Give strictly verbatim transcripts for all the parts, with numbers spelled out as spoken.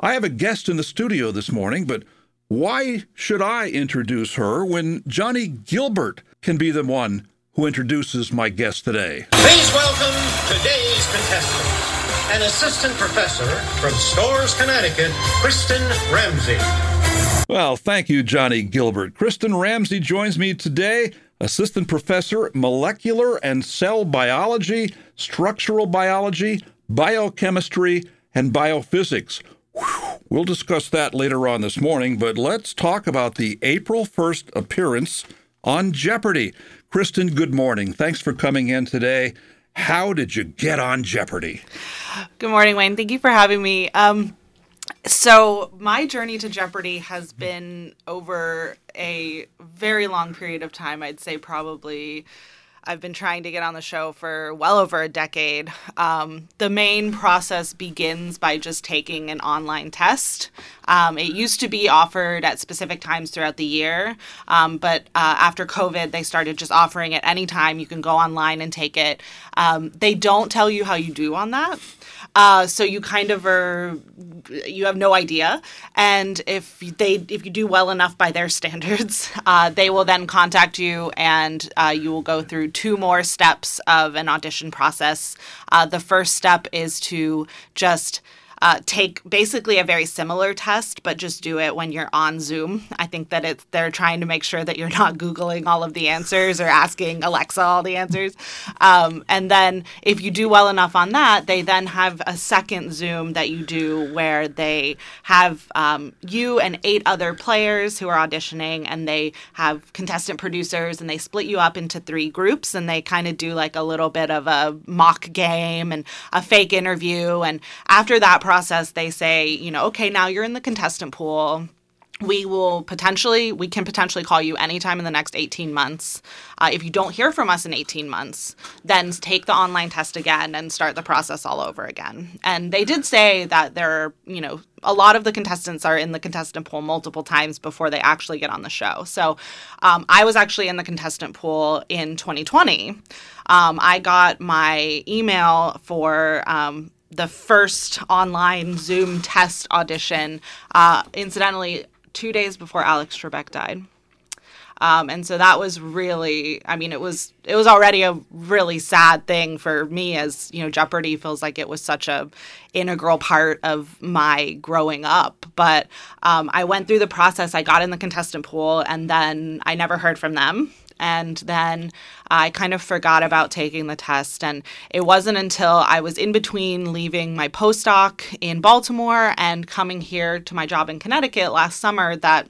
I have a guest in the studio this morning, but why should I introduce her when Johnny Gilbert can be the one who introduces my guest today? Please welcome today's contestant, an assistant professor from Storrs, Connecticut, Kristen Ramsey. Well, thank you, Johnny Gilbert. Kristen Ramsey joins me today, assistant professor, molecular and cell biology, structural biology, biochemistry, and biophysics. Whew. We'll discuss that later on this morning, but let's talk about the April first appearance on Jeopardy! Kristen, good morning. Thanks for coming in today. How did you get on Jeopardy! Good morning, Wayne. Thank you for having me. Um, so my journey to Jeopardy! Has been over a very long period of time. I'd say probably I've been trying to get on the show for well over a decade. Um, the main process begins by just taking an online test. Um, it used to be offered at specific times throughout the year, um, but uh, after COVID, they started just offering it anytime. You can go online and take it. Um, they don't tell you how you do on that. Uh, so you kind of are, you have no idea. And if they, if you do well enough by their standards, uh, they will then contact you and uh, you will go through two more steps of an audition process. Uh, the first step is to just Uh, take basically a very similar test, but just do it when you're on Zoom. I think that it's they're trying to make sure that you're not Googling all of the answers or asking Alexa all the answers. Um, and then if you do well enough on that, they then have a second Zoom that you do where they have um, you and eight other players who are auditioning, and they have contestant producers, and they split you up into three groups, and they kind of do like a little bit of a mock game and a fake interview. And after that process, process, they say, you know, okay, now you're in the contestant pool. We will potentially, we can potentially call you anytime in the next eighteen months. Uh, if you don't hear from us in eighteen months, then take the online test again and start the process all over again. And they did say that there are, you know, a lot of the contestants are in the contestant pool multiple times before they actually get on the show. So um, I was actually in the contestant pool in twenty twenty. Um, I got my email for um, the first online Zoom test audition, uh, incidentally, two days before Alex Trebek died. Um, and so that was really, I mean, it was it was already a really sad thing for me, as, you know, Jeopardy! Feels like it was such a integral part of my growing up. But um, I went through the process. I got in the contestant pool, and then I never heard from them. And then I kind of forgot about taking the test. And it wasn't until I was in between leaving my postdoc in Baltimore and coming here to my job in Connecticut last summer that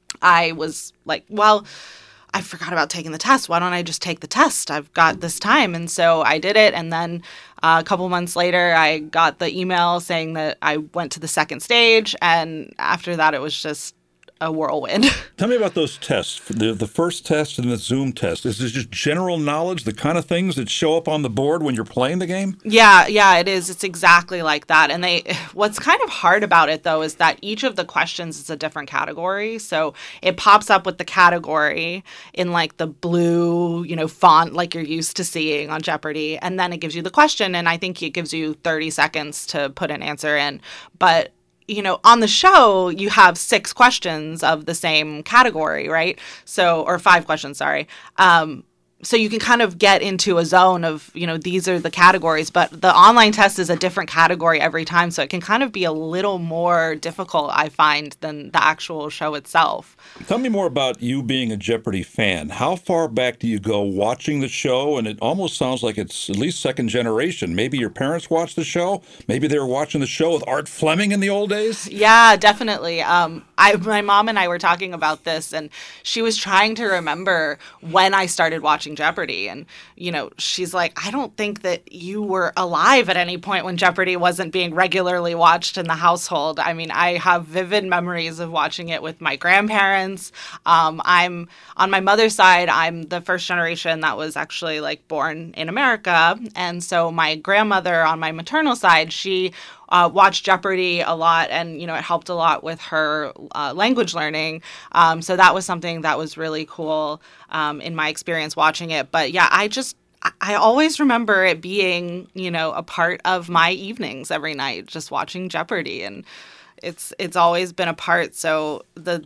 I was like, well, I forgot about taking the test. Why don't I just take the test? I've got this time. And so I did it. And then uh, a couple months later, I got the email saying that I went to the second stage. And after that, it was just a whirlwind. Tell me about those tests, the the first test and the Zoom test. Is this just general knowledge, the kind of things that show up on the board when you're playing the game? Yeah, yeah, it is. It's exactly like that. And they, what's kind of hard about it, though, is that each of the questions is a different category. So it pops up with the category in like the blue, you know, font like you're used to seeing on Jeopardy. And then it gives you the question. And I think it gives you thirty seconds to put an answer in. But you know, on the show, you have six questions of the same category, right? So, or five questions, sorry. Um, so you can kind of get into a zone of, you know, these are the categories, but the online test is a different category every time. So it can kind of be a little more difficult, I find, than the actual show itself. Tell me more about you being a Jeopardy! Fan. How far back do you go watching the show? And it almost sounds like it's at least second generation. Maybe your parents watched the show. Maybe they were watching the show with Art Fleming in the old days. Yeah, definitely. Um, I, my mom and I were talking about this, and she was trying to remember when I started watching Jeopardy! And, you know, she's like, I don't think that you were alive at any point when Jeopardy! Wasn't being regularly watched in the household. I mean, I have vivid memories of watching it with my grandparents. Um, I'm on my mother's side, I'm the first generation that was actually like born in America. And so my grandmother on my maternal side, she Uh, watched Jeopardy! A lot, and, you know, it helped a lot with her uh, language learning. Um, so that was something that was really cool um, in my experience watching it. But yeah, I just, I always remember it being, you know, a part of my evenings every night, just watching Jeopardy! And It's it's always been a part. So the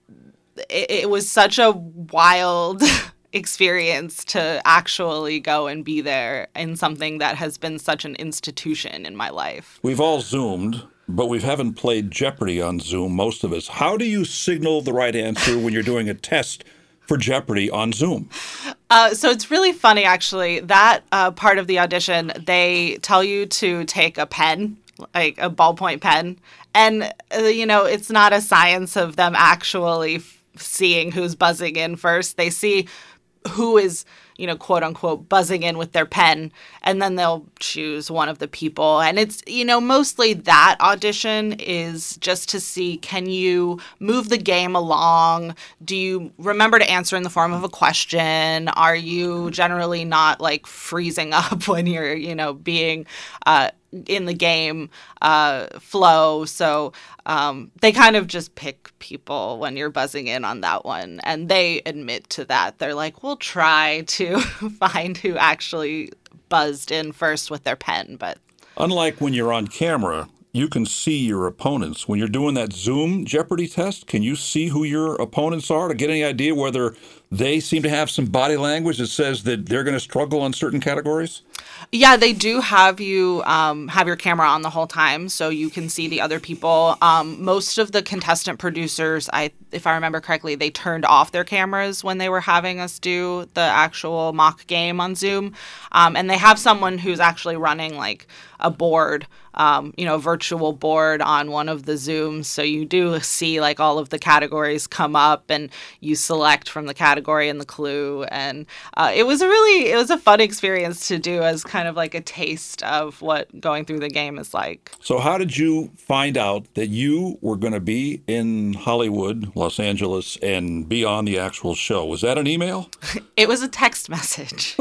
it, it was such a wild experience to actually go and be there in something that has been such an institution in my life. We've all Zoomed, but we haven't played Jeopardy on Zoom, most of us. How do you signal the right answer when you're doing a test for Jeopardy on Zoom? Uh, so it's really funny, actually. That uh, part of the audition, they tell you to take a pen, like a ballpoint pen. And, uh, you know, it's not a science of them actually f- seeing who's buzzing in first. They see who is, you know, quote unquote, buzzing in with their pen, and then they'll choose one of the people. And it's, you know, mostly that audition is just to see, can you move the game along? Do you remember to answer in the form of a question? Are you generally not like freezing up when you're, you know, being uh, in the game uh, flow? So um, they kind of just pick people when you're buzzing in on that one. And they admit to that. They're like, we'll try to find who actually buzzed in first with their pen. But unlike when you're on camera, you can see your opponents. When you're doing that Zoom Jeopardy test, can you see who your opponents are to get any idea whether they seem to have some body language that says that they're going to struggle on certain categories? Yeah, they do have you um, have your camera on the whole time, so you can see the other people. Um, most of the contestant producers, I, if I remember correctly, they turned off their cameras when they were having us do the actual mock game on Zoom. Um, and they have someone who's actually running like a board, um, you know, a virtual board on one of the Zooms. So you do see like all of the categories come up, and you select from the category and the clue. And uh, it was a really, it was a fun experience to do as kind of like a taste of what going through the game is like. So how did you find out that you were going to be in Hollywood, Los Angeles, and be on the actual show? Was that an email? It was a text message.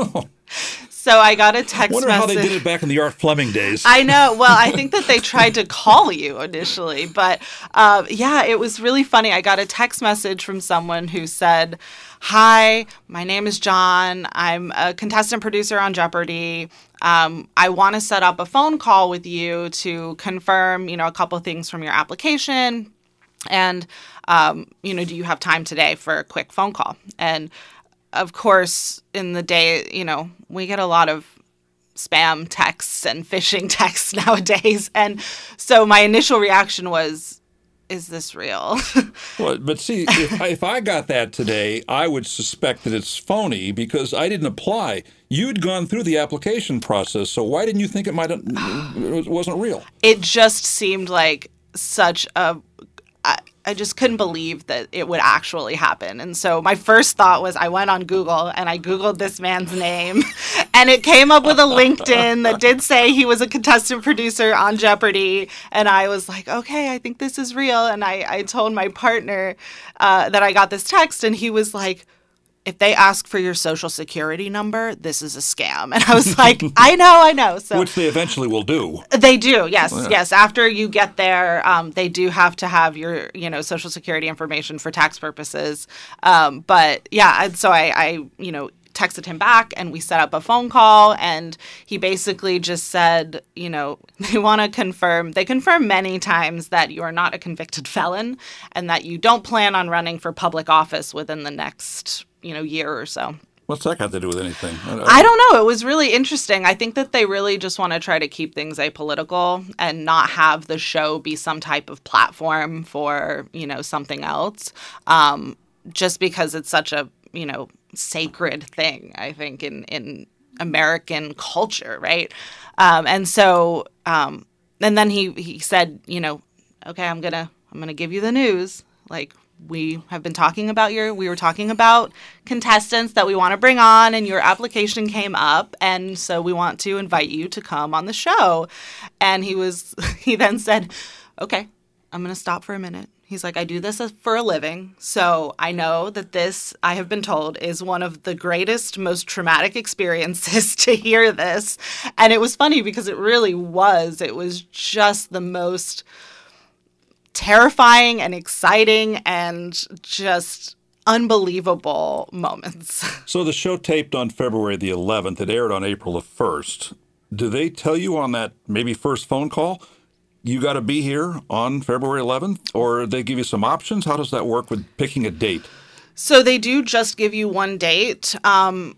So I got a text Wonder message. how they did it back in the Art Fleming days. I know. Well, I think that they tried to call you initially, but uh, yeah, it was really funny. I got a text message from someone who said, "Hi, my name is John. I'm a contestant producer on Jeopardy. Um, I want to set up a phone call with you to confirm, you know, a couple of things from your application. And, um, you know, do you have time today for a quick phone call?" And of course, in the day, you know, we get a lot of spam texts and phishing texts nowadays. And so my initial reaction was, is this real? Well, but see, if, if I got that today, I would suspect that it's phony because I didn't apply. You'd gone through the application process, so why didn't you think it might it wasn't real? It just seemed like such a... I, I just couldn't believe that it would actually happen. And so my first thought was I went on Google and I Googled this man's name and it came up with a LinkedIn that did say he was a contestant producer on Jeopardy. And I was like, okay, I think this is real. And I, I told my partner uh, that I got this text and he was like, if they ask for your social security number, this is a scam. And I was like, I know, I know. So which they eventually will do. They do, yes, Oh, yeah. yes. After you get there, um, they do have to have your, you know, social security information for tax purposes. Um, but yeah, and so I, I, you know, texted him back and we set up a phone call and he basically just said, you know, they want to confirm, they confirm many times that you are not a convicted felon and that you don't plan on running for public office within the next, you know, year or so. What's that got to do with anything? I don't know. It was really interesting. I think that they really just want to try to keep things apolitical and not have the show be some type of platform for, you know, something else. Um, just because it's such a, you know, sacred thing, I think, in, in American culture, right? Um, and so, um, and then he, he said, you know, okay, I'm gonna, I'm gonna give you the news. Like, we have been talking about your, we were talking about contestants that we want to bring on and your application came up. And so we want to invite you to come on the show. And he was, he then said, okay, I'm going to stop for a minute. He's like, I do this for a living. So I know that this, I have been told, is one of the greatest, most traumatic experiences to hear this. And it was funny because it really was. It was just the most terrifying and exciting and just unbelievable moments. So the show taped on February the eleventh. It aired on April the first. Do they tell you on that maybe first phone call, you got to be here on February eleventh, or they give you some options? How does that work with picking a date? So they do just give you one date. Um,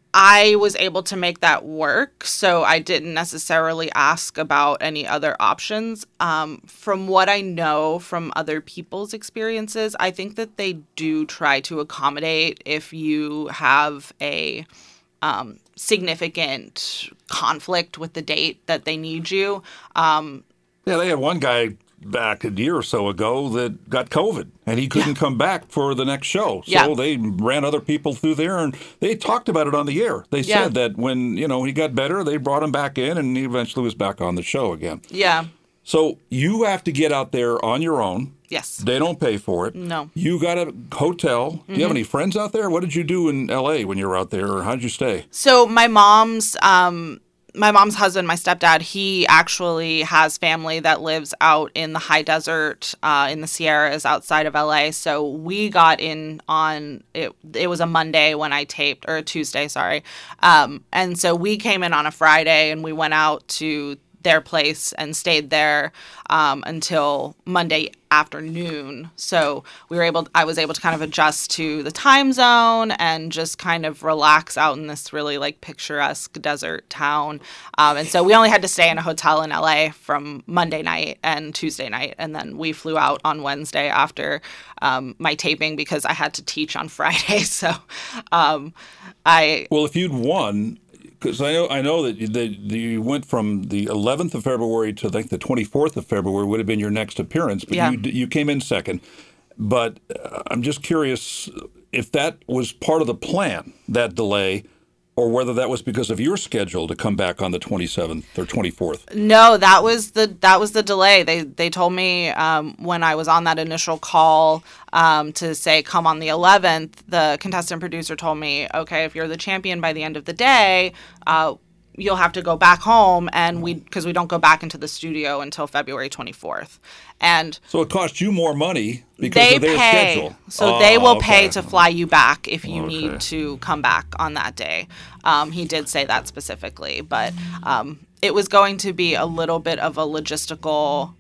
I was able to make that work, so I didn't necessarily ask about any other options. Um, from what I know from other people's experiences, I think that they do try to accommodate if you have a um, significant conflict with the date that they need you. Um, Yeah, they had one guy back a year or so ago that got COVID, and he couldn't Yeah. come back for the next show. So Yeah. they ran other people through there, and they talked about it on the air. They Yeah. said that when, you know, he got better, they brought him back in, and he eventually was back on the show again. yeah. So you have to get out there on your own. Yes. They don't pay for it. No. You got a hotel. Do you have any friends out there? What did you do in L A when you were out there, or how did you stay? So my mom's um my mom's husband, my stepdad, he actually has family that lives out in the high desert uh, in the Sierras outside of L A. So we got in on it. It was a Monday when I taped, or a Tuesday, sorry. Um, and so we came in on a Friday, and we went out to their place and stayed there um, until Monday afternoon. So we were able, I was able to kind of adjust to the time zone and just kind of relax out in this really like picturesque desert town. Um, and so we only had to stay in a hotel in L A from Monday night and Tuesday night. And then we flew out on Wednesday after um, my taping because I had to teach on Friday. So um, I, Well, if you'd won, because I know I know that you, that you went from the eleventh of February to I think the twenty-fourth of February would have been your next appearance, but Yeah. you you came in second. But uh, I'm just curious if that was part of the plan, that delay, or whether that was because of your schedule to come back on the twenty-seventh or twenty-fourth. No, that was the that was the delay. They they told me um, when I was on that initial call um, to say come on the eleventh. The contestant producer told me, okay, if you're the champion by the end of the day, uh, you'll have to go back home, and we because we don't go back into the studio until February twenty-fourth. And So it cost you more money because they of their pay, schedule. so Oh, they will okay. pay to fly you back if you Okay. need to come back on that day. Um, he did say that specifically, but um, it was going to be a little bit of a logistical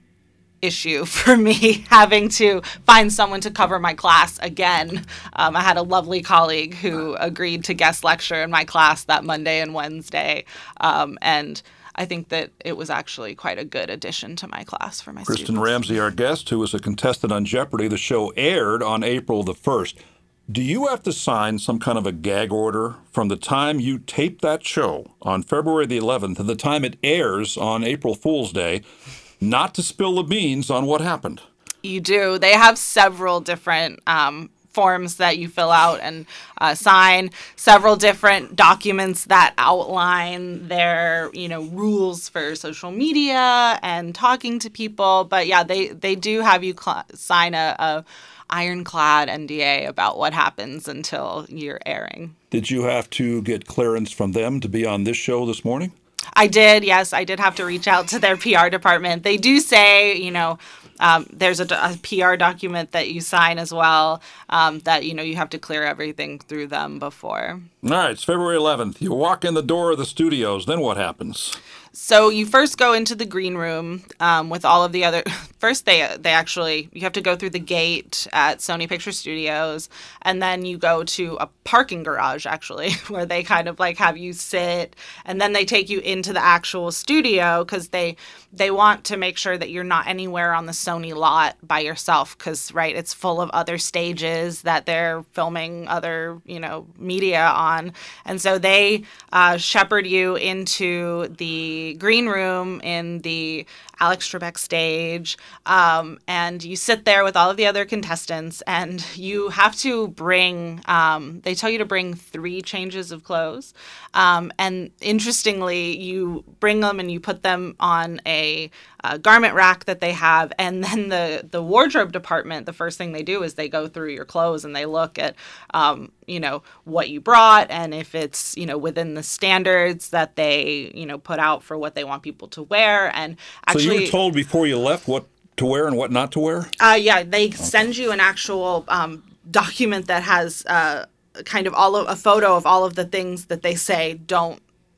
issue for me having to find someone to cover my class again. Um, I had a lovely colleague who agreed to guest lecture in my class that Monday and Wednesday, um, and I think that it was actually quite a good addition to my class for my Kristen students. Ramsey, our guest, who was a contestant on Jeopardy. The show aired on April the first. Do you have to sign some kind of a gag order from the time you tape that show on February the eleventh to the time it airs on April Fool's Day not to spill the beans on what happened? You do. They have several different um, forms that you fill out and uh, sign, several different documents that outline their, you know, rules for social media and talking to people. But yeah, they, they do have you cl- sign a, a ironclad N D A about what happens until you're airing. Did you have to get clearance from them to be on this show this morning? I did, yes. I did have to reach out to their P R department. They do say, you know, um, there's a, a P R document that you sign as well, um, that, you know, you have to clear everything through them before. All right, it's February eleventh. You walk in the door of the studios. Then what happens? So you first go into the green room um, with all of the other. First, they they actually you have to go through the gate at Sony Picture Studios, and then you go to a parking garage actually, where they kind of like have you sit, and then they take you into the actual studio because they they want to make sure that you're not anywhere on the Sony lot by yourself because right, it's full of other stages that they're filming other you know media on, and so they uh, shepherd you into the green room in the Alex Trebek stage, um, and you sit there with all of the other contestants, and you have to bring, um, they tell you to bring three changes of clothes, um, and interestingly, you bring them and you put them on a, a garment rack that they have, and then the, the wardrobe department, the first thing they do is they go through your clothes and they look at, um, you know, what you brought and if it's, you know, within the standards that they, you know, put out for what they want people to wear, and actually... So you were told before you left what to wear and what not to wear? Uh, yeah, they send you an actual um, document that has uh, kind of all of a photo of all of the things that they say don't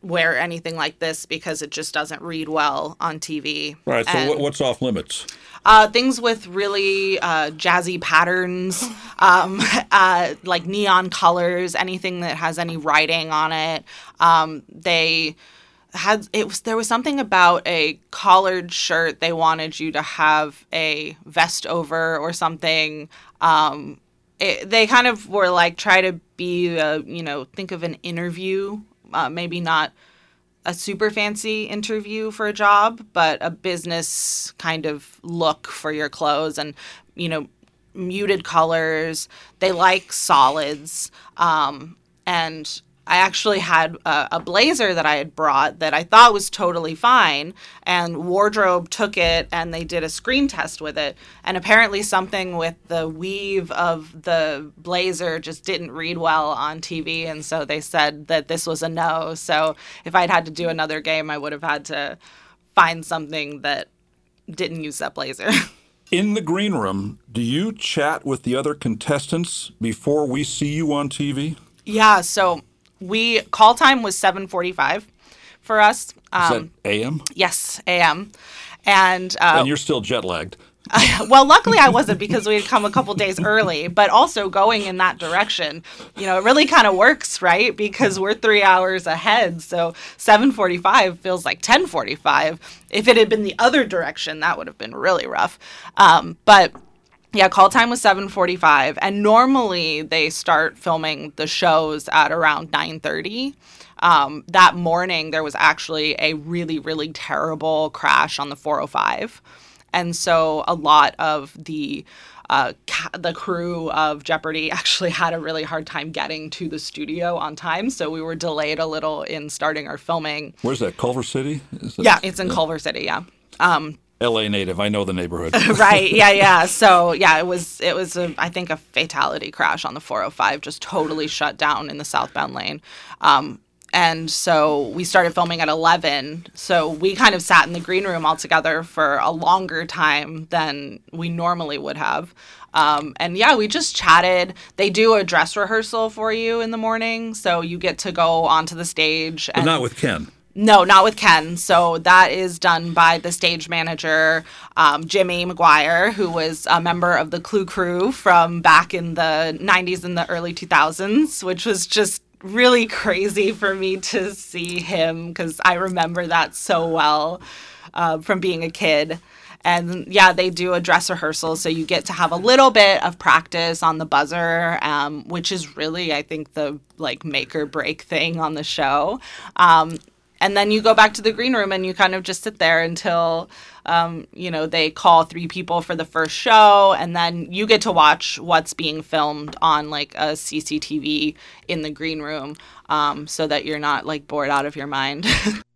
wear anything like this because it just doesn't read well on T V. All right, so And, what, what's off limits? Uh, things with really uh, jazzy patterns, um, uh, like neon colors, anything that has any writing on it. Um, they had it was there was something about a collared shirt they wanted you to have a vest over or something. Um, it, they kind of were like try to be a, you know, think of an interview, uh, maybe not a super fancy interview for a job, but a business kind of look for your clothes, and, you know, muted colors. They like solids. Um, and I actually had a, a blazer that I had brought that I thought was totally fine, and wardrobe took it and they did a screen test with it. And apparently something with the weave of the blazer just didn't read well on T V. And so they said that this was a no. So if I'd had to do another game, I would have had to find something that didn't use that blazer. In the green room, do you chat with the other contestants before we see you on T V? Yeah, so we call time was seven forty-five for us. Um, Is that A M? Yes, A M. And, uh, And you're still jet lagged. well, luckily I wasn't, because we had come a couple days early, but also going in that direction, you know, it really kind of works, right? Because we're three hours ahead. So seven forty-five feels like ten forty-five. If it had been the other direction, that would have been really rough. Um, but yeah, call time was seven forty-five, and normally they start filming the shows at around nine thirty. Um, that morning, there was actually a really, really terrible crash on the four oh five. And so a lot of the uh, ca- the crew of Jeopardy actually had a really hard time getting to the studio on time. So we were delayed a little in starting our filming. Where's that, Culver City? Is that, Yeah, it's in Culver City, yeah. Um, L A native. I know the neighborhood. right. Yeah. Yeah. So yeah, it was, it was, a, I think, a fatality crash on the four oh five, just totally shut down in the southbound lane. Um, and so we started filming at eleven. So we kind of sat in the green room all together for a longer time than we normally would have. Um, and yeah, we just chatted. They do a dress rehearsal for you in the morning. So you get to go onto the stage. But and not with Ken. No, not with Ken. So that is done by the stage manager, um, Jimmy McGuire, who was a member of the Clue Crew from back in the nineties and the early two thousands, which was just really crazy for me to see him, because I remember that so well uh, from being a kid. And yeah, they do a dress rehearsal, so you get to have a little bit of practice on the buzzer, um, which is really, I think, the like make or break thing on the show. Um, And then you go back to the green room and you kind of just sit there until, um, you know, they call three people for the first show. And then you get to watch what's being filmed on like a C C T V in the green room, um, so that you're not like bored out of your mind.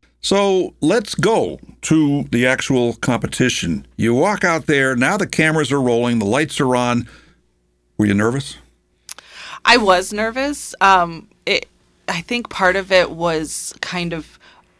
So let's go to the actual competition. You walk out there. Now the cameras are rolling. The lights are on. Were you nervous? I was nervous. Um, it, I think part of it was kind of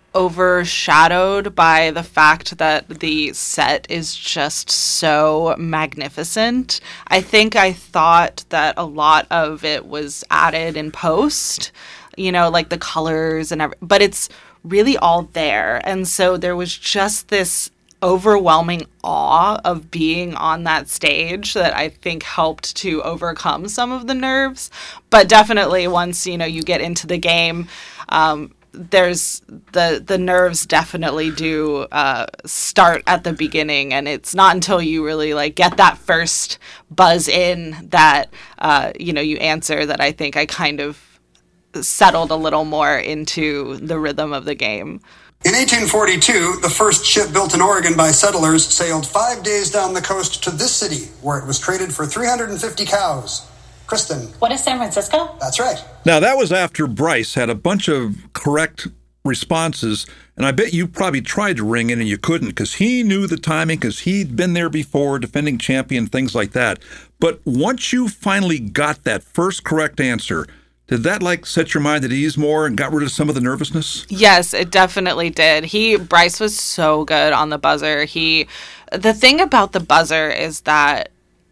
overshadowed by the fact that the set is just so magnificent. I think I thought that a lot of it was added in post, you know, like the colors and everything, but it's really all there. And so there was just this overwhelming awe of being on that stage that I think helped to overcome some of the nerves. But definitely once, you know, you get into the game, um, there's the the nerves definitely do uh, start at the beginning, and it's not until you really like get that first buzz in that uh, you know, you answer, that I think I kind of settled a little more into the rhythm of the game. In eighteen forty-two, the first ship built in Oregon by settlers sailed five days down the coast to this city, where it was traded for three hundred fifty cows. Kristen. What is San Francisco? That's right. Now, that was after Bryce had a bunch of correct responses, and I bet you probably tried to ring in and you couldn't, because he knew the timing, because he'd been there before, defending champion, things like that. But once you finally got that first correct answer, did that like set your mind at ease more and got rid of some of the nervousness? Yes, it definitely did. He Bryce was so good on the buzzer. He the thing about the buzzer is that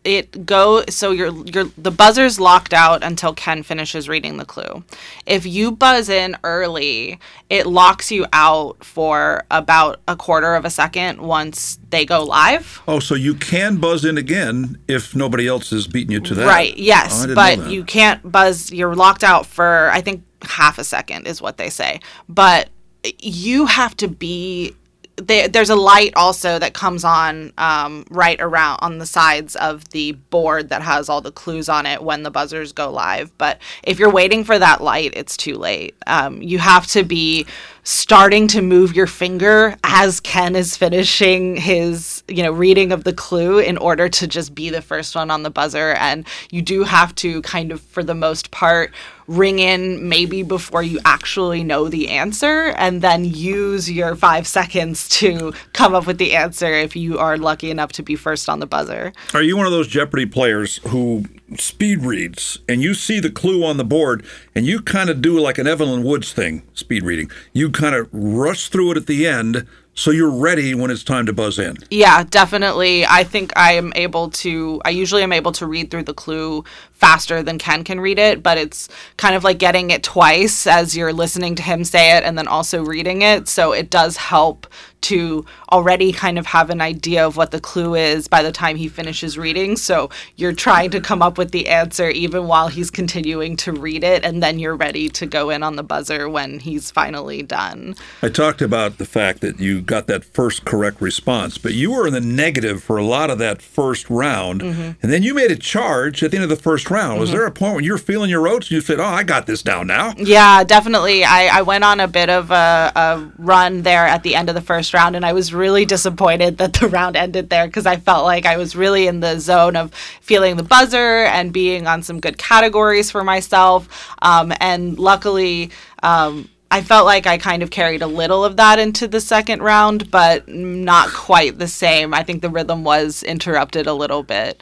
it go so you're you're the buzzer's locked out until Ken finishes reading the clue. If you buzz in early, it locks you out for about a quarter of a second once they go live. Oh, so you can buzz in again if nobody else has beaten you to that. Right, yes, oh, I didn't but know that. you can't buzz, you're locked out for I think half a second is what they say. But you have to be They, there's a light also that comes on um, right around on the sides of the board that has all the clues on it when the buzzers go live. But if you're waiting for that light, it's too late. Um, you have to be starting to move your finger as Ken is finishing his, you know, reading of the clue in order to just be the first one on the buzzer. And you do have to kind of, for the most part, ring in maybe before you actually know the answer, and then use your five seconds to come up with the answer if you are lucky enough to be first on the buzzer. Are you one of those Jeopardy players who speed reads and you see the clue on the board and you kind of do like an Evelyn Woods thing, speed reading? You kind of rush through it at the end so you're ready when it's time to buzz in. Yeah, definitely. I think I am able to, I usually am able to read through the clue faster than Ken can read it, but it's kind of like getting it twice as you're listening to him say it and then also reading it. So it does help to already kind of have an idea of what the clue is by the time he finishes reading. So you're trying to come up with the answer even while he's continuing to read it, and then you're ready to go in on the buzzer when he's finally done. I talked about the fact that you got that first correct response, but you were in the negative for a lot of that first round, mm-hmm. and then you made a charge at the end of the first round. Mm-hmm. Was there a point when you were feeling your oats and you said, oh, I got this down now? Yeah, definitely. I, I went on a bit of a, a run there at the end of the first round, and I was really disappointed that the round ended there because I felt like I was really in the zone of feeling the buzzer and being on some good categories for myself. Um, and luckily, um, I felt like I kind of carried a little of that into the second round, but not quite the same. I think the rhythm was interrupted a little bit.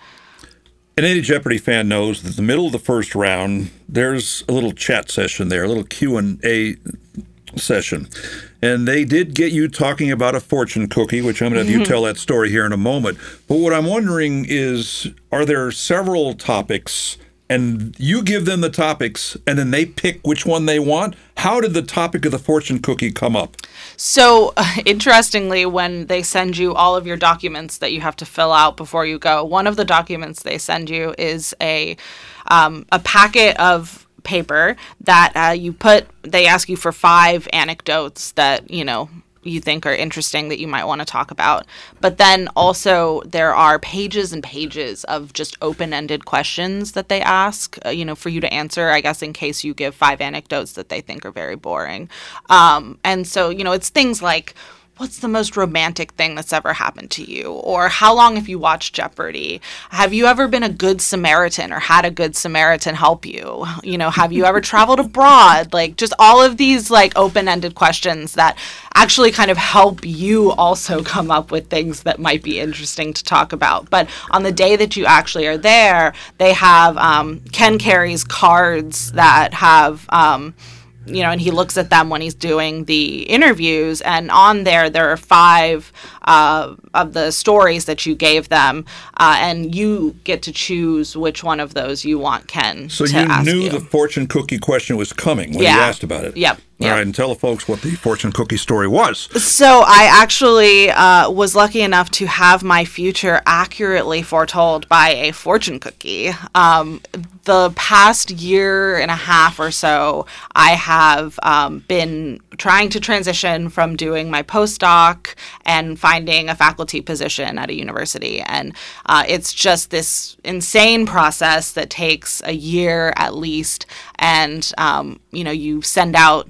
And any Jeopardy fan knows that in the middle of the first round, there's a little chat session there, a little Q and A session. And they did get you talking about a fortune cookie, which I'm going to have mm-hmm. you tell that story here in a moment. But what I'm wondering is, are there several topics, and you give them the topics, and then they pick which one they want? How did the topic of the fortune cookie come up? So, uh, interestingly, when they send you all of your documents that you have to fill out before you go, one of the documents they send you is a um, a packet of paper that uh, you put, they ask you for five anecdotes that, you know, you think are interesting that you might want to talk about. But then also there are pages and pages of just open-ended questions that they ask, uh, you know, for you to answer, I guess, in case you give five anecdotes that they think are very boring. Um, and so, you know, it's things like, what's the most romantic thing that's ever happened to you? Or how long have you watched Jeopardy? Have you ever been a good Samaritan or had a good Samaritan help you? You know, have you ever traveled abroad? Like, just all of these like open-ended questions that actually kind of help you also come up with things that might be interesting to talk about. But on the day that you actually are there, they have, um, Ken carries cards that have, um, you know, and he looks at them when he's doing the interviews, and on there, there are five uh, of the stories that you gave them, uh, and you get to choose which one of those you want Ken so to you ask knew you. the fortune cookie question was coming when yeah. you asked about it. Yep. All yep. right, and tell the folks what the fortune cookie story was. So I actually uh, was lucky enough to have my future accurately foretold by a fortune cookie. Um, the past year and a half or so, I have um, been trying to transition from doing my postdoc and finding a faculty position at a university. And uh, it's just this insane process that takes a year at least. And, um, you know, you send out,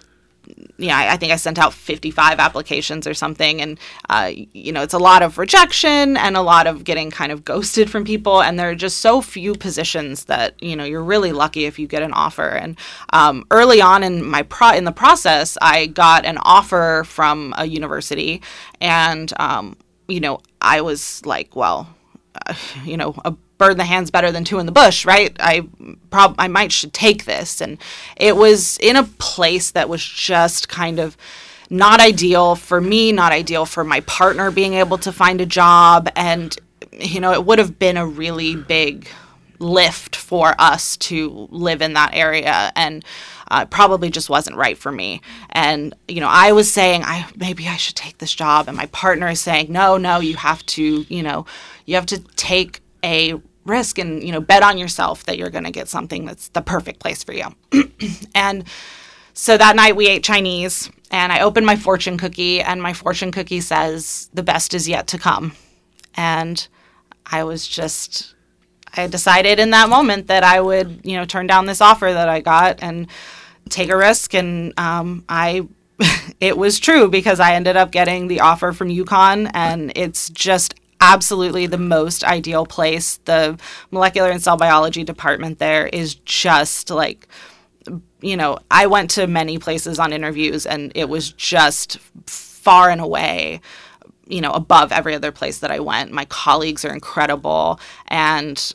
yeah, I think I sent out fifty-five applications or something. And, uh, you know, it's a lot of rejection and a lot of getting kind of ghosted from people. And there are just so few positions that, you know, you're really lucky if you get an offer. And um, early on in my pro- in the process, I got an offer from a university. And, um, you know, I was like, well, uh, you know, a bird in the hand's better than two in the bush, right? I prob- I might should take this. And it was in a place that was just kind of not ideal for me, not ideal for my partner being able to find a job. And you know, it would have been a really big lift for us to live in that area, and uh, it probably just wasn't right for me. And, you know, I was saying, I maybe I should take this job, and my partner is saying, no, no, you have to, you know, you have to take a risk and, you know, bet on yourself that you're going to get something that's the perfect place for you. And so that night we ate Chinese, and I opened my fortune cookie, and my fortune cookie says, the best is yet to come. And I was just, I decided in that moment that I would, you know, turn down this offer that I got and take a risk. And um, I, it was true, because I ended up getting the offer from UConn, and it's just absolutely the most ideal place. The molecular and cell biology department there is just like, you know, I went to many places on interviews, and it was just far and away, you know, above every other place that I went. My colleagues are incredible, and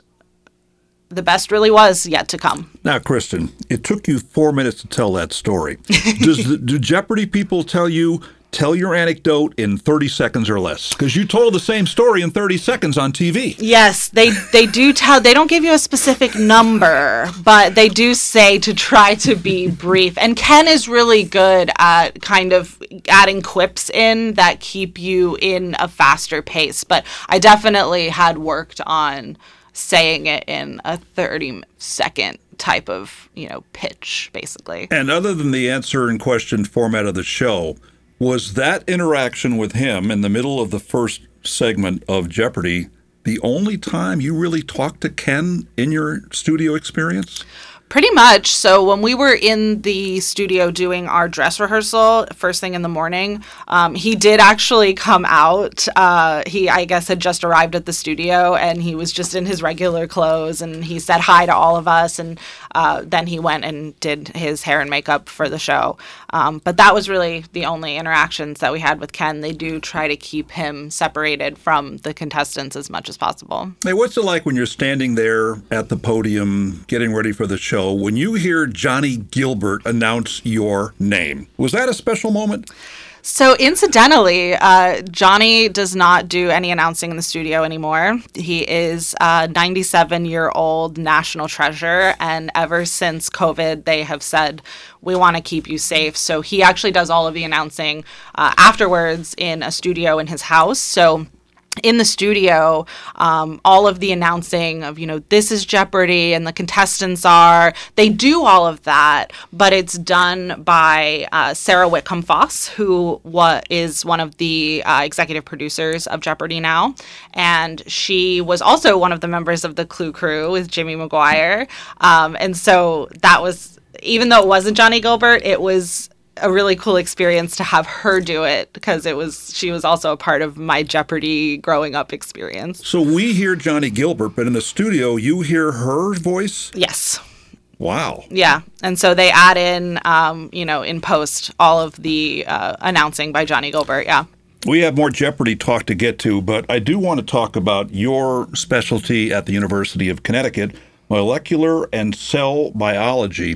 the best really was yet to come. Now, Kristen, it took you four minutes to tell that story. Does the, do Jeopardy people tell you, tell your anecdote in thirty seconds or less? Because you told the same story in thirty seconds on T V. Yes, they they do tell. They don't give you a specific number, but they do say to try to be brief. And Ken is really good at kind of adding quips in that keep you in a faster pace. But I definitely had worked on saying it in a thirty second type of, you know, pitch, basically. And other than the answer and question format of the show, was that interaction with him in the middle of the first segment of Jeopardy the only time you really talked to Ken in your studio experience? Pretty much. So when we were in the studio doing our dress rehearsal first thing in the morning, um, he did actually come out. Uh, he, I guess, had just arrived at the studio, and he was just in his regular clothes, and he said hi to all of us, and uh, then he went and did his hair and makeup for the show. Um, but that was really the only interactions that we had with Ken. They do try to keep him separated from the contestants as much as possible. Hey, what's it like when you're standing there at the podium getting ready for the show, when you hear Johnny Gilbert announce your name? Was that a special moment? So incidentally, uh, Johnny does not do any announcing in the studio anymore. He is a ninety-seven-year-old national treasure, and ever since COVID, they have said, we want to keep you safe. So he actually does all of the announcing uh, afterwards in a studio in his house. So in the studio, um, all of the announcing of, you know, this is Jeopardy and the contestants are, they do all of that, but it's done by uh, Sarah Whitcomb Foss, who wa- is one of the uh, executive producers of Jeopardy now. And she was also one of the members of the Clue Crew with Jimmy McGuire. Um, and so that was, even though it wasn't Johnny Gilbert, it was a really cool experience to have her do it, because it was she was also a part of my Jeopardy growing up experience. So we hear Johnny Gilbert, but in the studio you hear her voice? Yes. Wow. Yeah. And so they add in, um, you know, in post, all of the uh, announcing by Johnny Gilbert. Yeah. We have more Jeopardy talk to get to, but I do want to talk about your specialty at the University of Connecticut, molecular and cell biology.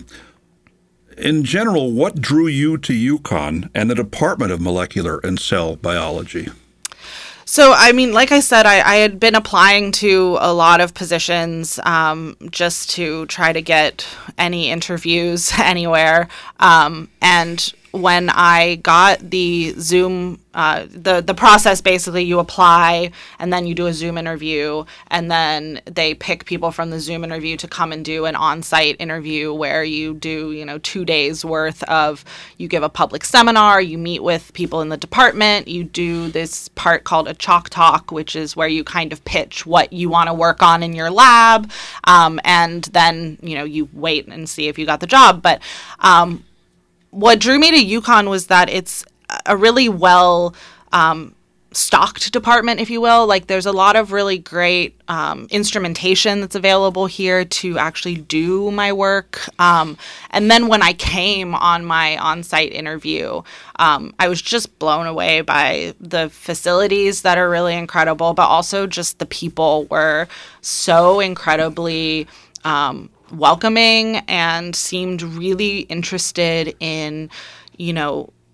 In general, what drew you to UConn and the Department of Molecular and Cell Biology? So, I mean, like I said, I, I had been applying to a lot of positions um, just to try to get any interviews anywhere. Um, and when I got the Zoom, uh, the, the process, basically you apply and then you do a Zoom interview, and then they pick people from the Zoom interview to come and do an on-site interview where you do, you know, two days worth of, you give a public seminar, you meet with people in the department, you do this part called a chalk talk, which is where you kind of pitch what you want to work on in your lab, um, and then, you know, you wait and see if you got the job. But um, what drew me to UConn was that it's a really well um, stocked department, if you will. Like, there's a lot of really great um, instrumentation that's available here to actually do my work. Um, and then when I came on my on-site interview, um, I was just blown away by the facilities that are really incredible, but also just the people were so incredibly um, welcoming and seemed really interested in, you know,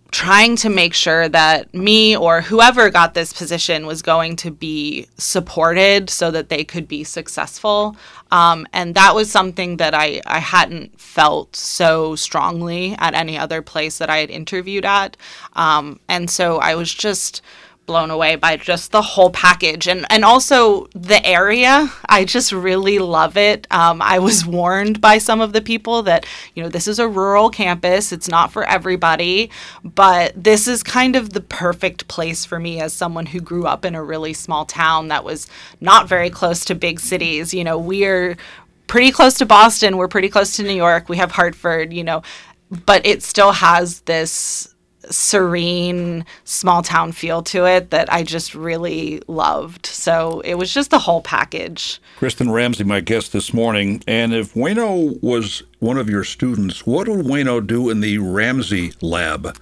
trying to make sure that me or whoever got this position was going to be supported so that they could be successful. Um, and that was something that I, I hadn't felt so strongly at any other place that I had interviewed at. Um, and so I was just blown away by just the whole package, and and also the area. I just really love it. Um, I was warned by some of the people that, you know, this is a rural campus. It's not for everybody, but this is kind of the perfect place for me as someone who grew up in a really small town that was not very close to big cities. You know, we're pretty close to Boston. We're pretty close to New York. We have Hartford, you know, but it still has this serene small town feel to it that I just really loved. So it was just the whole package. Kristen Ramsey, my guest this morning. And if Wayno was one of your students, what would Wayno do in the Ramsey lab?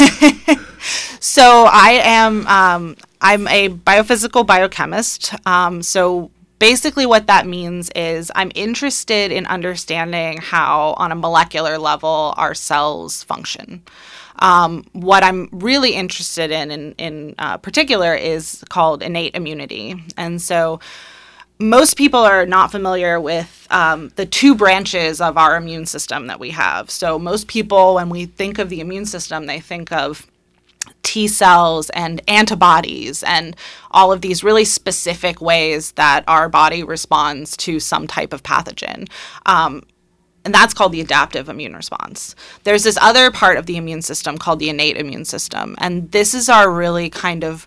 So I am, um, I'm a biophysical biochemist. Um, so basically what that means is I'm interested in understanding how, on a molecular level, our cells function. Um, what I'm really interested in, in, in uh, particular, is called innate immunity. And so most people are not familiar with um, the two branches of our immune system that we have. So most people, when we think of the immune system, they think of T cells and antibodies and all of these really specific ways that our body responds to some type of pathogen. Um, And that's called the adaptive immune response. There's this other part of the immune system called the innate immune system. And this is our really kind of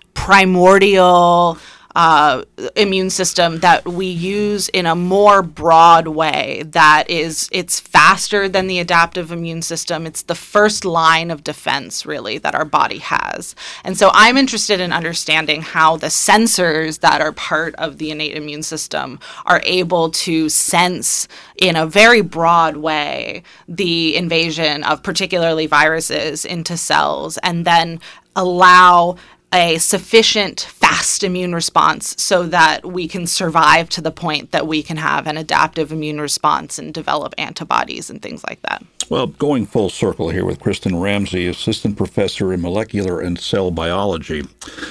primordial uh, immune system that we use in a more broad way. That is, it's faster than the adaptive immune system. It's the first line of defense, really, that our body has. And so I'm interested in understanding how the sensors that are part of the innate immune system are able to sense in a very broad way the invasion of particularly viruses into cells, and then allow a sufficient fast immune response so that we can survive to the point that we can have an adaptive immune response and develop antibodies and things like that. Well, going full circle here with Kristen Ramsey, assistant professor in molecular and cell biology.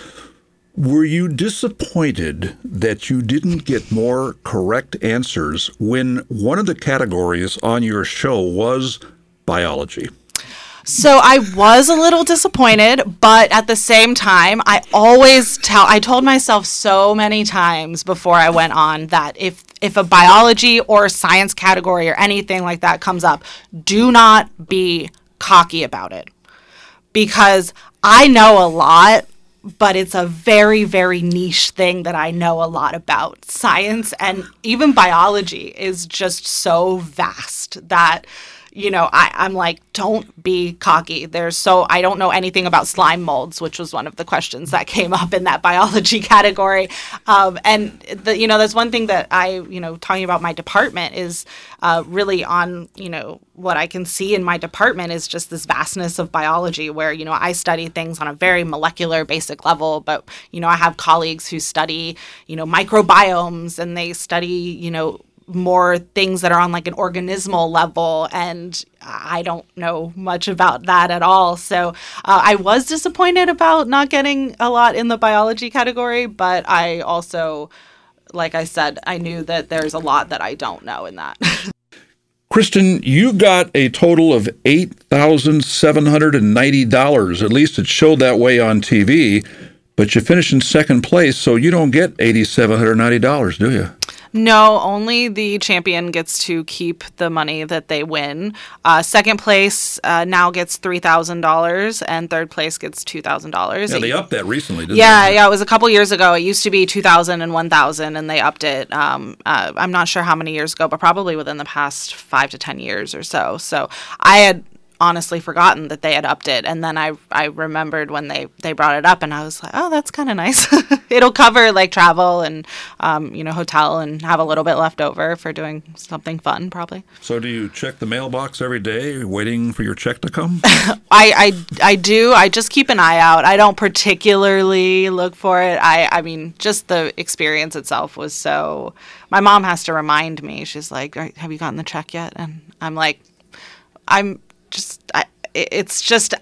Were you disappointed that you didn't get more correct answers when one of the categories on your show was biology? So I was a little disappointed, but at the same time, I always tell, I told myself so many times before I went on that if if a biology or science category or anything like that comes up, do not be cocky about it. Because I know a lot, but it's a very, very niche thing that I know a lot about. Science and even biology is just so vast that, you know, I, I'm like, don't be cocky. There's so, I don't know anything about slime molds, which was one of the questions that came up in that biology category. Um, and, the, you know, that's one thing that I, you know, talking about my department is uh, really on, you know, what I can see in my department is just this vastness of biology where, you know, I study things on a very molecular basic level, but, you know, I have colleagues who study, you know, microbiomes, and they study, you know, more things that are on like an organismal level, and I don't know much about that at all. So uh, I was disappointed about not getting a lot in the biology category, but I also, like I said, I knew that there's a lot that I don't know in that. Kristen, you got a total of eight thousand seven hundred ninety dollars. At least it showed that way on T V, but you finished in second place, so you don't get eight thousand seven hundred ninety dollars, do you? No, only the champion gets to keep the money that they win. Uh, second place uh, now gets three thousand dollars, and third place gets two thousand dollars. Yeah, they upped that recently, didn't yeah, they? Yeah, it was a couple years ago. It used to be two thousand dollars and one thousand dollars, and they upped it. Um, uh, I'm not sure how many years ago, but probably within the past five to ten years or so. So I had honestly forgotten that they had upped it, and then I I remembered when they, they brought it up, and I was like, oh, that's kind of nice. It'll cover like travel and um, you know, hotel, and have a little bit left over for doing something fun, probably. So do you check the mailbox every day, waiting for your check to come? I, I I do. I just keep an eye out. I don't particularly look for it. I I mean, just the experience itself was so. My mom has to remind me. She's like, have you gotten the check yet? And I'm like, I'm. Just, I, it's just,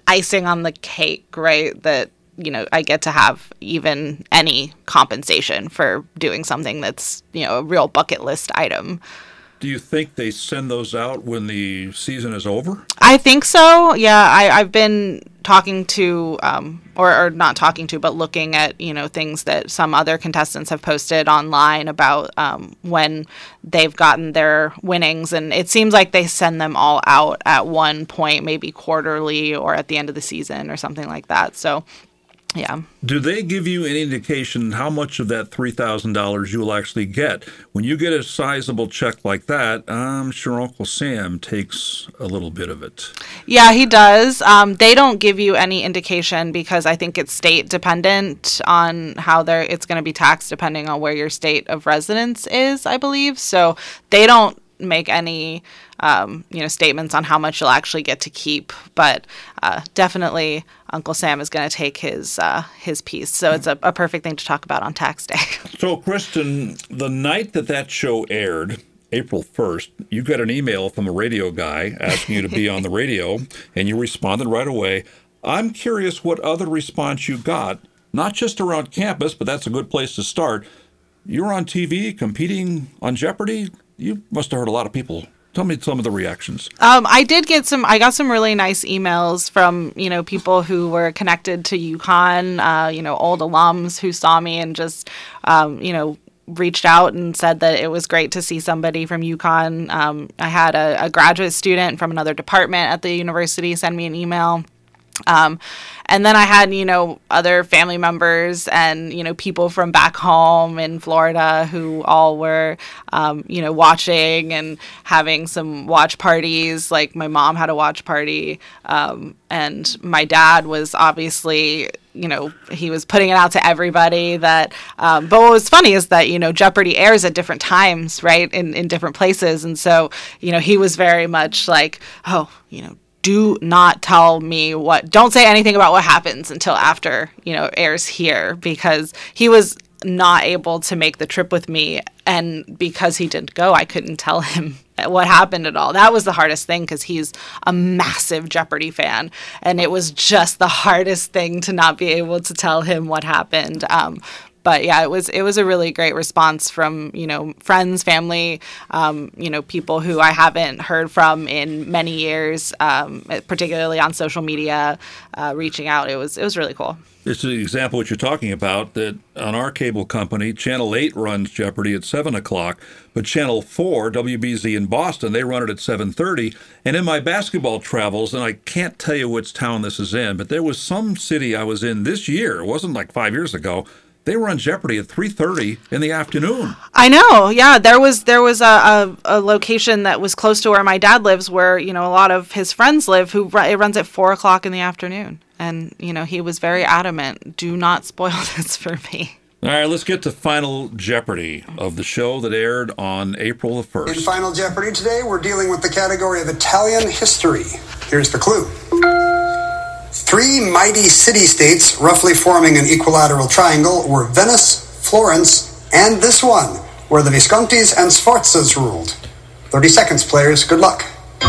icing on the cake, right? That, you know, I get to have even any compensation for doing something that's, you know, a real bucket list item. Do you think they send those out when the season is over? I think so. Yeah, I, I've been talking to, um, or, or not talking to, but looking at, you know, things that some other contestants have posted online about um, when they've gotten their winnings. And it seems like they send them all out at one point, maybe quarterly or at the end of the season or something like that. So, yeah. Do they give you any indication how much of that three thousand dollars you will actually get? When you get a sizable check like that, I'm sure Uncle Sam takes a little bit of it. Yeah, he does. Um, they don't give you any indication because I think it's state dependent on how they're, it's going to be taxed depending on where your state of residence is, I believe. So they don't make any um, you know, statements on how much you'll actually get to keep, but uh, definitely Uncle Sam is going to take his uh, his piece. So it's a, a perfect thing to talk about on tax day. So, Kristen, the night that that show aired, April first, you got an email from a radio guy asking you to be on the radio, and you responded right away. I'm curious what other response you got, not just around campus, but that's a good place to start. You're on T V competing on Jeopardy. You must have heard a lot of people. Tell me some of the reactions. Um, I did get some, I got some really nice emails from, you know, people who were connected to UConn, uh, you know, old alums who saw me and just, um, you know, reached out and said that it was great to see somebody from UConn. Um, I had a, a graduate student from another department at the university send me an email. Um, and then I had, you know, other family members and, you know, people from back home in Florida who all were, um, you know, watching and having some watch parties. Like my mom had a watch party. Um, and my dad was obviously, you know, he was putting it out to everybody that, um, but what was funny is that, you know, Jeopardy airs at different times, right, in, in different places. And so, you know, he was very much like, oh, you know, do not tell me what, don't say anything about what happens until after, you know, airs here, because he was not able to make the trip with me. And because he didn't go, I couldn't tell him what happened at all. That was the hardest thing because he's a massive Jeopardy fan. And it was just the hardest thing to not be able to tell him what happened. Um, But yeah, it was it was a really great response from, you know, friends, family, um, you know, people who I haven't heard from in many years, um, particularly on social media, uh, reaching out. It was it was really cool. It's an example of what you're talking about, that on our cable company, Channel eight runs Jeopardy at seven o'clock, but Channel four, W B Z in Boston, they run it at seven thirty. And in my basketball travels, and I can't tell you which town this is in, but there was some city I was in this year, it wasn't like five years ago, they run Jeopardy at three thirty in the afternoon. I know. Yeah, there was there was a, a, a location that was close to where my dad lives, where, you know, a lot of his friends live, who it runs at four o'clock in the afternoon. And, you know, he was very adamant, do not spoil this for me. All right, let's get to Final Jeopardy of the show that aired on April the first. In Final Jeopardy today, we're dealing with the category of Italian history. Here's the clue. Three mighty city-states, roughly forming an equilateral triangle, were Venice, Florence, and this one, where the Viscontis and Sforzas ruled. thirty seconds, players. Good luck.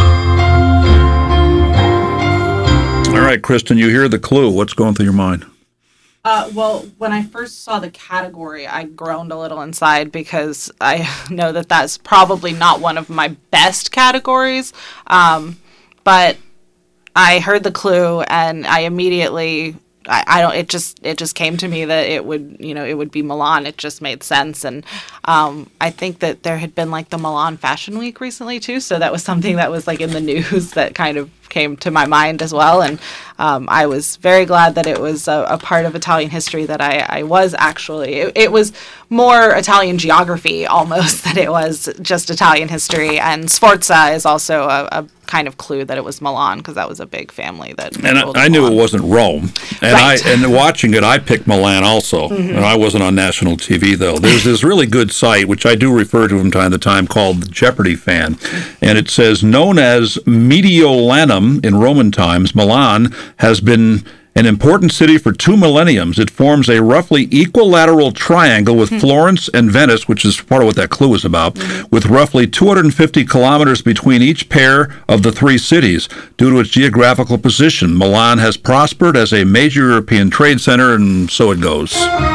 All right, Kristen, you hear the clue. What's going through your mind? Uh, well, when I first saw the category, I groaned a little inside because I know that that's probably not one of my best categories. Um, but I heard the clue and I immediately, I, I don't, it just, it just came to me that it would, you know, it would be Milan. It just made sense. And um, I think that there had been like the Milan Fashion Week recently too. So that was something that was like in the news that kind of came to my mind as well. And um, I was very glad that it was a, a part of Italian history that I, I was actually, it, it was more Italian geography almost than it was just Italian history. And Sforza is also a, a kind of clue that it was Milan, because that was a big family that and I, I knew it wasn't Rome, and right. I and watching it I picked Milan also. Mm-hmm. And I wasn't on national T V though. There's this really good site which I do refer to from time to time called the Jeopardy Fan, and it says, known as Mediolanum in Roman times, Milan has been An important city for two millenniums, it forms a roughly equilateral triangle with mm-hmm. Florence and Venice, which is part of what that clue is about, mm-hmm. with roughly two hundred fifty kilometers between each pair of the three cities. Due to its geographical position, Milan has prospered as a major European trade center, and so it goes.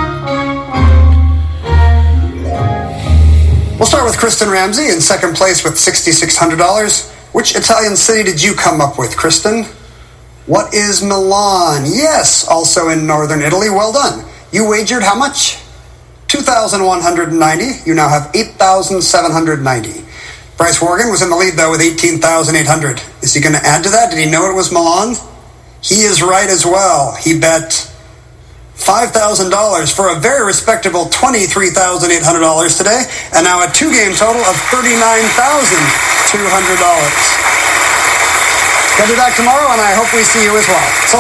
We'll start with Kristen Ramsey in second place with six thousand six hundred dollars. Which Italian city did you come up with, Kristen? What is Milan? Yes, also in northern Italy. Well done. You wagered how much? two thousand one hundred ninety. You now have eight thousand seven hundred ninety. Bryce Morgan was in the lead, though, with eighteen thousand eight hundred. Is he going to add to that? Did he know it was Milan? He is right as well. He bet five thousand dollars for a very respectable twenty-three thousand eight hundred dollars today, and now a two-game total of thirty-nine thousand two hundred dollars. He'll be back tomorrow, and I hope we see you as well. So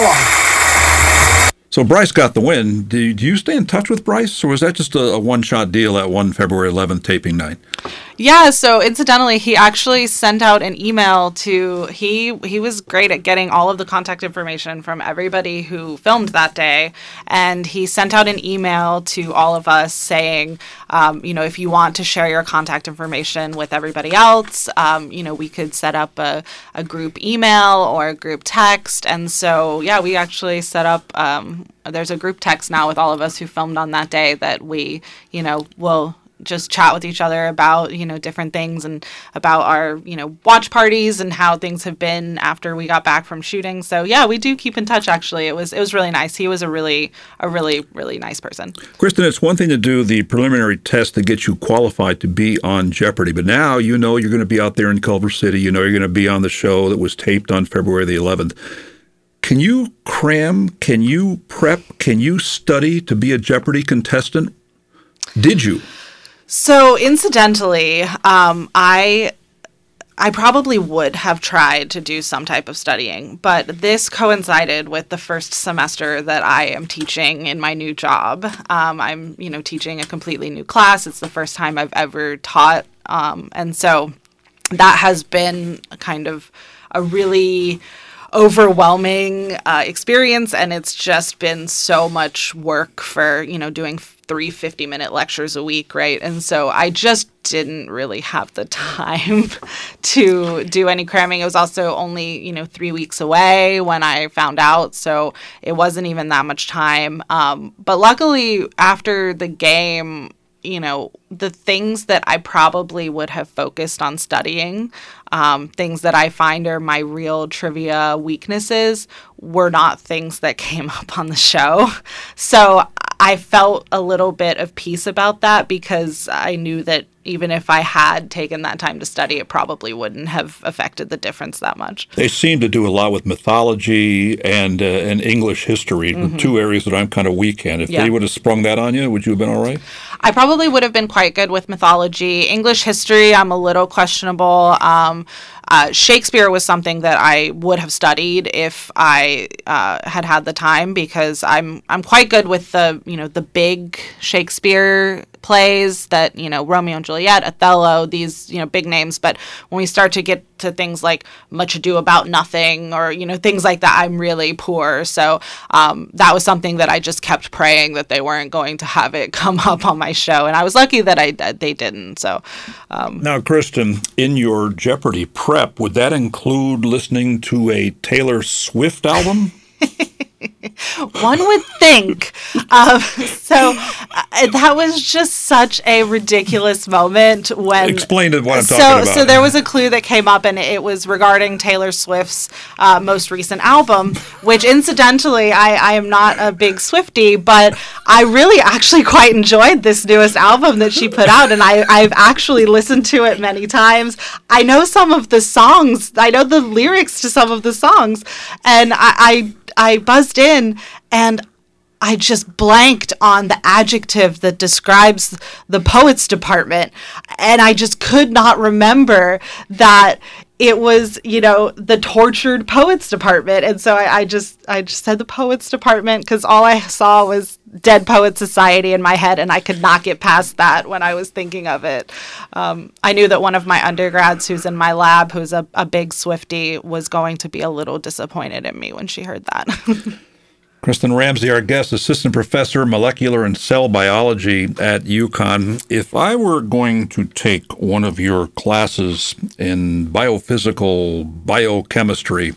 long. So Bryce got the win. Do, do you stay in touch with Bryce, or was that just a, a one-shot deal at one February eleventh taping night? Yeah, so incidentally, he actually sent out an email to, he he was great at getting all of the contact information from everybody who filmed that day, and he sent out an email to all of us saying, um, you know, if you want to share your contact information with everybody else, um, you know, we could set up a, a group email or a group text, and so, yeah, we actually set up, um, there's a group text now with all of us who filmed on that day that we, you know, will just chat with each other about, you know, different things and about our, you know, watch parties and how things have been after we got back from shooting. So yeah, we do keep in touch. Actually, it was it was really nice. He was a really a really really nice person. Kristen, it's one thing to do the preliminary test to get you qualified to be on Jeopardy, but now you know you're going to be out there in Culver City. You know you're going to be on the show that was taped on February the eleventh. Can you cram? Can you prep? Can you study to be a Jeopardy contestant? Did you? So incidentally, um, I I probably would have tried to do some type of studying, but this coincided with the first semester that I am teaching in my new job. Um, I'm, you know, teaching a completely new class. It's the first time I've ever taught, um, and so that has been kind of a really overwhelming uh, experience, and it's just been so much work for, you know, doing three fifty-minute lectures a week, right? And so I just didn't really have the time to do any cramming. It was also only, you know, three weeks away when I found out, so it wasn't even that much time. Um, but luckily, after the game, you know, the things that I probably would have focused on studying, um, things that I find are my real trivia weaknesses, were not things that came up on the show. So I felt a little bit of peace about that because I knew that even if I had taken that time to study, it probably wouldn't have affected the difference that much. They seem to do a lot with mythology and uh, and English history, mm-hmm. two areas that I'm kind of weak in. If yeah. they would have sprung that on you, would you have been all right? I probably would have been quite good with mythology. English history, I'm a little questionable. Um, uh, Shakespeare was something that I would have studied if I uh, had had the time, because I'm I'm quite good with the, you know, the big Shakespeare plays that, you know, Romeo and Juliet, Othello, these, you know, big names. But when we start to get to things like Much Ado About Nothing or, you know, things like that, I'm really poor. So um, that was something that I just kept praying that they weren't going to have it come up on my show. And I was lucky that I they didn't. So um, now, Kristen, in your Jeopardy prep, would that include listening to a Taylor Swift album? One would think. Um, so uh, that was just such a ridiculous moment when... Explain what I'm so, talking about. So there was a clue that came up, and it was regarding Taylor Swift's uh, most recent album, which incidentally, I, I am not a big Swiftie, but I really actually quite enjoyed this newest album that she put out, and I, I've actually listened to it many times. I know some of the songs. I know the lyrics to some of the songs, and I... I I buzzed in and I just blanked on the adjective that describes the poets department. And I just could not remember that it was, you know, the tortured poets department. And so I, I just I just said the poets department because all I saw was Dead Poets Society in my head, and I could not get past that when I was thinking of it. Um, I knew that one of my undergrads who's in my lab, who's a, a big Swiftie, was going to be a little disappointed in me when she heard that. Kristen Ramsey, our guest, assistant professor, molecular and cell biology at UConn. If I were going to take one of your classes in biophysical biochemistry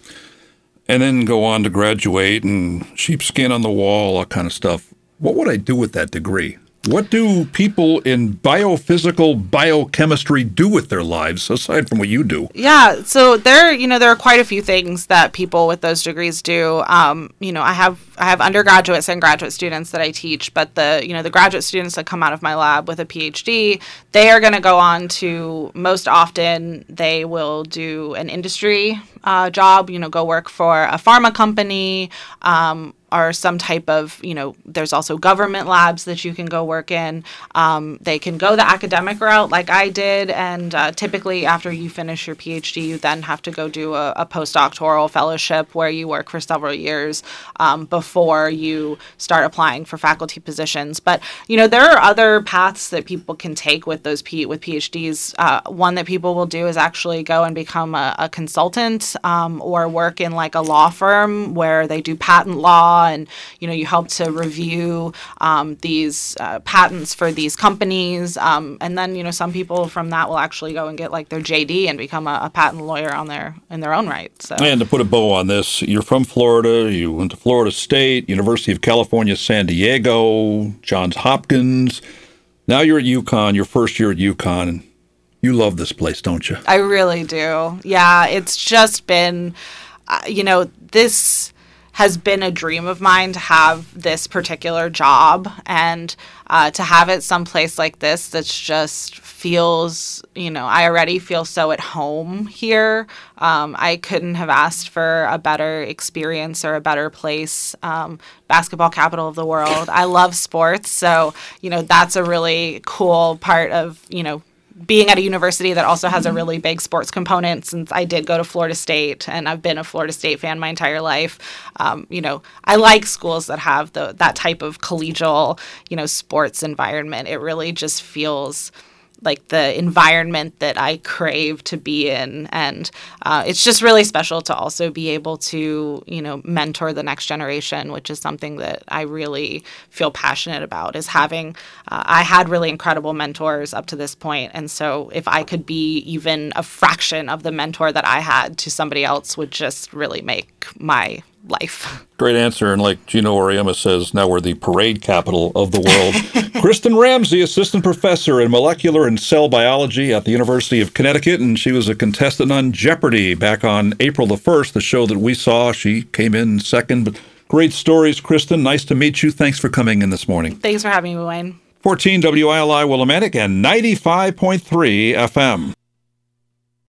and then go on to graduate and sheepskin on the wall, all that kind of stuff, what would I do with that degree? What do people in biophysical biochemistry do with their lives, aside from what you do? Yeah, so there, you know, there are quite a few things that people with those degrees do. Um, you know, I have I have undergraduates and graduate students that I teach, but the, you know, the graduate students that come out of my lab with a PhD, they are going to go on to, most often, they will do an industry uh, job, you know, go work for a pharma company, um, or some type of, you know, there's also government labs that you can go work in. Um, they can go the academic route like I did, and uh, typically after you finish your PhD, you then have to go do a, a postdoctoral fellowship where you work for several years um, before you start applying for faculty positions. But, you know, there are other paths that people can take with those P- with PhDs. Uh, one that people will do is actually go and become a, a consultant um, or work in like a law firm where they do patent law, and, you know, you help to review um, these uh, patents for these companies. Um, and then, you know, some people from that will actually go and get like their J D and become a, a patent lawyer on their in their own right. So. And to put a bow on this, you're from Florida. You went to Florida State, University of California, San Diego, Johns Hopkins. Now you're at UConn, your first year at UConn, and you love this place, don't you? I really do. Yeah, it's just been, uh, you know, this has been a dream of mine to have this particular job, and uh, to have it someplace like this that's just feels, you know, I already feel so at home here. Um, I couldn't have asked for a better experience or a better place. Um, basketball capital of the world. I love sports, so, you know, that's a really cool part of, you know, being at a university that also has a really big sports component, since I did go to Florida State and I've been a Florida State fan my entire life. Um, you know, I like schools that have the that type of collegial, you know, sports environment. It really just feels like the environment that I crave to be in. And uh, it's just really special to also be able to, you know, mentor the next generation, which is something that I really feel passionate about, is having, uh, I had really incredible mentors up to this point. And so if I could be even a fraction of the mentor that I had to somebody else, would just really make my life. Great answer. And like Gino Auriemma says, now we're the parade capital of the world. Kristen Ramsey, assistant professor in molecular and cell biology at the University of Connecticut, and she was a contestant on Jeopardy back on April the first, the show that we saw. She came in second, but great stories, Kristen. Nice to meet you. Thanks for coming in this morning. Thanks for having me, Wayne. fourteen W I L I Willimantic and ninety-five point three F M.